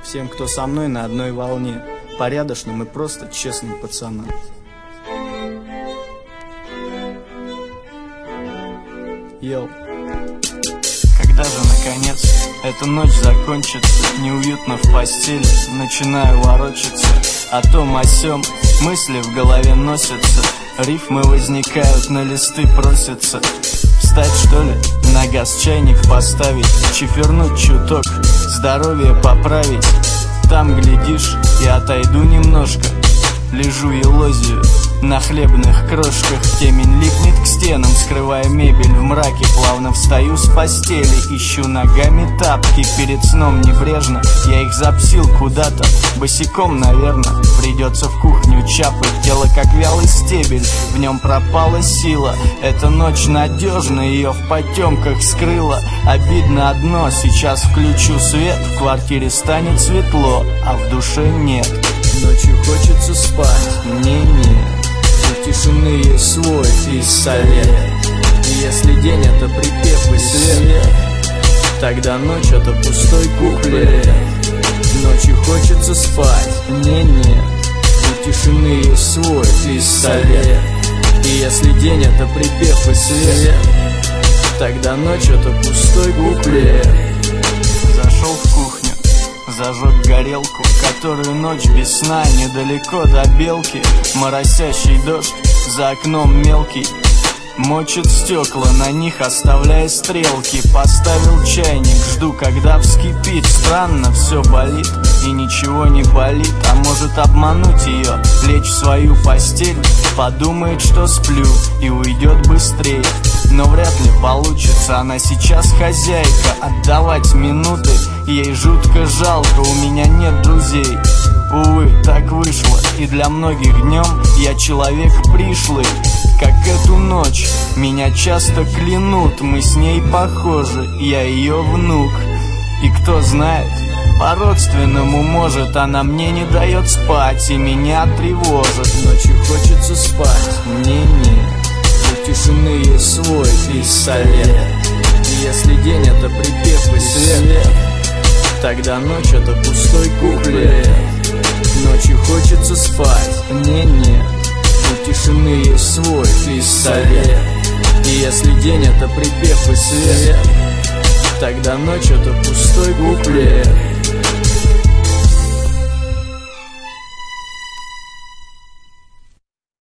Всем, кто со мной на одной волне, порядочным и просто честным пацанам. Йоу. Когда же, наконец, эта ночь закончится? Неуютно в постели, начинаю ворочаться. О том, о сём, мысли в голове носятся. Рифмы возникают, на листы просятся. Встать, что ли, на газ чайник поставить, чифернуть чуток, здоровье поправить. Там, глядишь, и отойду немножко. Лежу елозию на хлебных крошках. Темень липнет к стенам, скрывая мебель в мраке. Плавно встаю с постели, ищу ногами тапки. Перед сном небрежно я их запсил куда-то. Босиком, наверное, придется в кухню чапать. Тело как вялый стебель, в нем пропала сила. Эта ночь надежно ее в потемках скрыла. Обидно одно, сейчас включу свет, в квартире станет светло, а в душе нет. Ночью хочется спать, мне у тишины есть свой пистолет. И если день это припев и свет, тогда ночь это пустой куплет. Ночью хочется спать, мне у тишины есть свой пистолет. И если день это припев и свет, тогда ночь это пустой куплет. Зашел в кухню, зажег горелку, которую ночь без сна, недалеко до белки. Моросящий дождь, за окном мелкий, мочит стекла, на них оставляя стрелки. Поставил чайник, жду, когда вскипит. Странно, все болит и ничего не болит. А может обмануть ее, лечь в свою постель, подумает, что сплю и уйдет быстрее. Но вряд ли получится, она сейчас хозяйка. Отдавать минуты ей жутко жалко, у меня нет друзей. Увы, так вышло, и для многих днем я человек пришлый. Как эту ночь, меня часто клянут, мы с ней похожи, я ее внук. И кто знает, по-родственному, может, она мне не дает спать и меня тревожит. Ночью хочется спать, мне у тишины есть свой пистолет. И если день это припев и свет, тогда ночь это пустой куплет. Ночью хочется спать, мне у тишины есть свой пистолет. И если день это припев и свет, тогда ночь это пустой куплет.